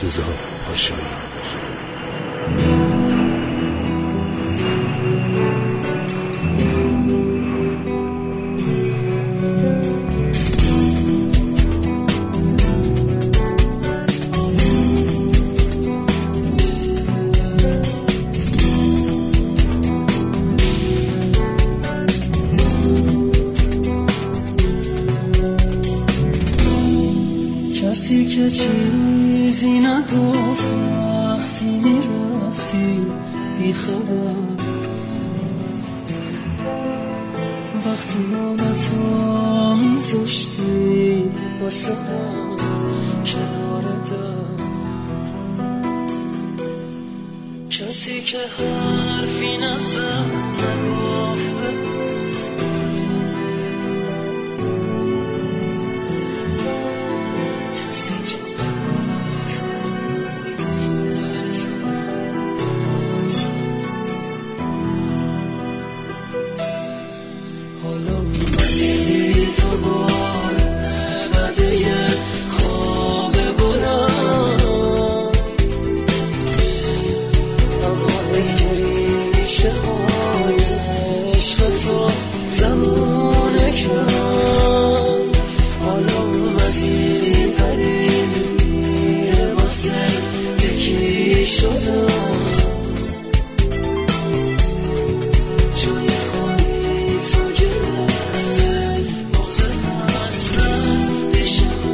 مرتضی پاشایی. کسی که چیزی نگفت وقتی میرفتی بی خبر، وقتی نامتو میذاشتی واسه هم کنار در، کسی که حرفی نزد نگفت بهت حالا اومدی تو باره بده یه خواب بلند، اما ریشه های عشق تو زمانه کن. حالا اومدی ولی میره واسه یکی شدم، جای خالی تو گرفته موزه حسرت بشم.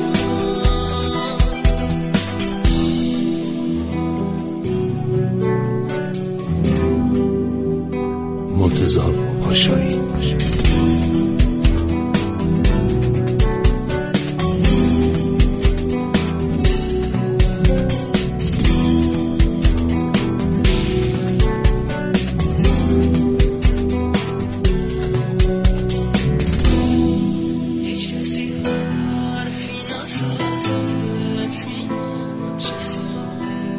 مرتضی پاشایی. هیچ کسی حرفی نزد بهت میاد چه ساده،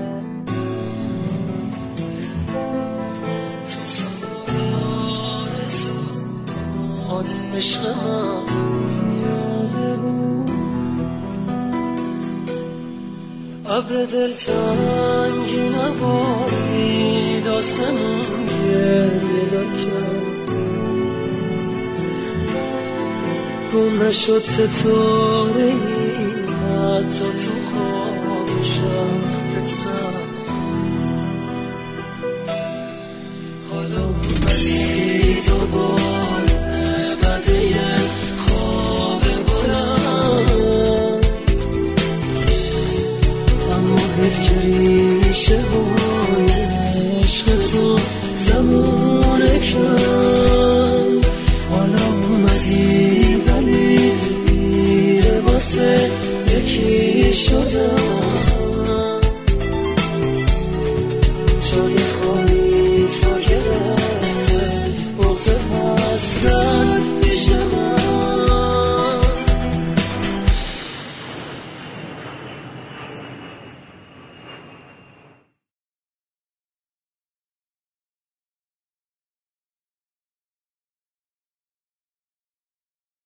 تو سوار آرزوات عشق من یاده بود. ابر دلتنگی نبارید آسمون گریه نکرد، گم نشد ستاره ای حتی تو خوابشم رسد. حالا اومدی دوباره بده یه خواب بلند، اما حیف که ریشه های عشق تو زمانه کن. حالا اومدی ولی دیره واسه یکی شدم،